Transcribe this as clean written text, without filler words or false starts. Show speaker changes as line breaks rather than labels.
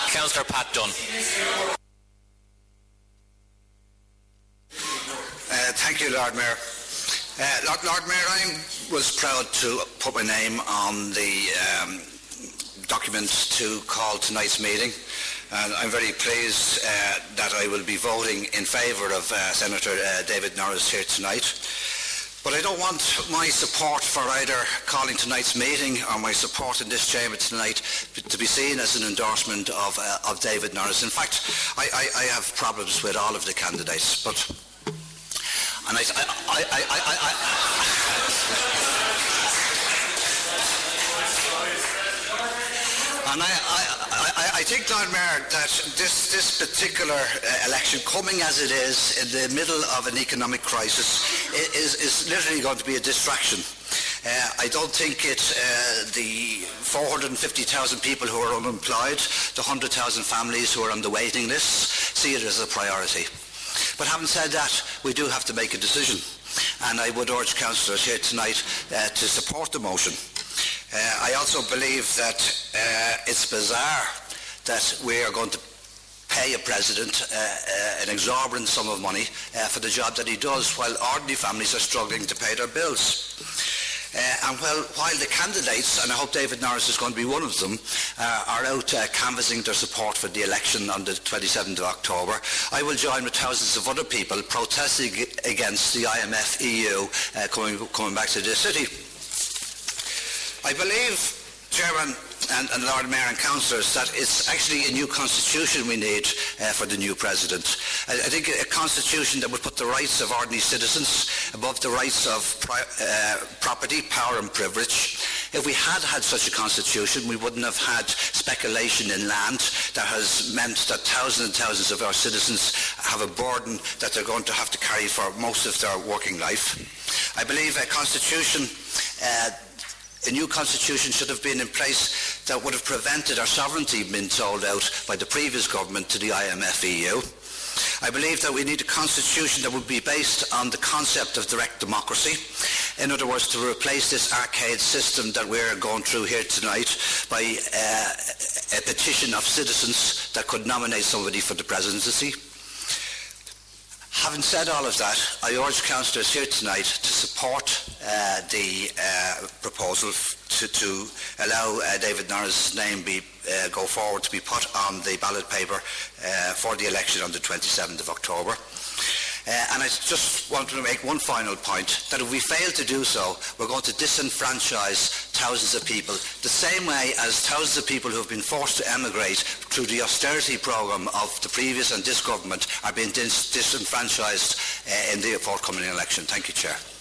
Councillor Pat Dunn.
Thank you, Lord Mayor. Lord Mayor, I was proud to put my name on the document to call tonight's meeting, and I'm very pleased that I will be voting in favour of Senator David Norris here tonight. But I don't want my support for either calling tonight's meeting or my support in this chamber tonight to be seen as an endorsement of David Norris. In fact, I have problems with all of the candidates, I think, Lord Mayor, that this particular election, coming as it is in the middle of an economic crisis, is literally going to be a distraction. I don't think the 450,000 people who are unemployed, the 100,000 families who are on the waiting list, see it as a priority. But having said that, we do have to make a decision, and I would urge councillors here tonight to support the motion. I also believe that it's bizarre that we are going to pay a president an exorbitant sum of money for the job that he does, while ordinary families are struggling to pay their bills. And while the candidates, and I hope David Norris is going to be one of them, are out canvassing their support for the election on the 27th of October, I will join with thousands of other people protesting against the IMF EU coming back to this city. I believe, Chairman and Lord Mayor and Councillors, that it's actually a new constitution we need for the new President. I think a constitution that would put the rights of ordinary citizens above the rights of property, power and privilege. If we had such a constitution, we wouldn't have had speculation in land that has meant that thousands and thousands of our citizens have a burden that they're going to have to carry for most of their working life. I believe a new constitution should have been in place that would have prevented our sovereignty being sold out by the previous government to the IMF EU. I believe that we need a constitution that would be based on the concept of direct democracy. In other words, to replace this archaic system that we're going through here tonight by a petition of citizens that could nominate somebody for the presidency. Having said all of that, I urge councillors here tonight to support the proposal to allow David Norris' name go forward to be put on the ballot paper for the election on the 27th of October. And I just want to make one final point, that if we fail to do so, we're going to disenfranchise thousands of people, the same way as thousands of people who have been forced to emigrate through the austerity programme of the previous and this government are being disenfranchised in the forthcoming election. Thank you, Chair.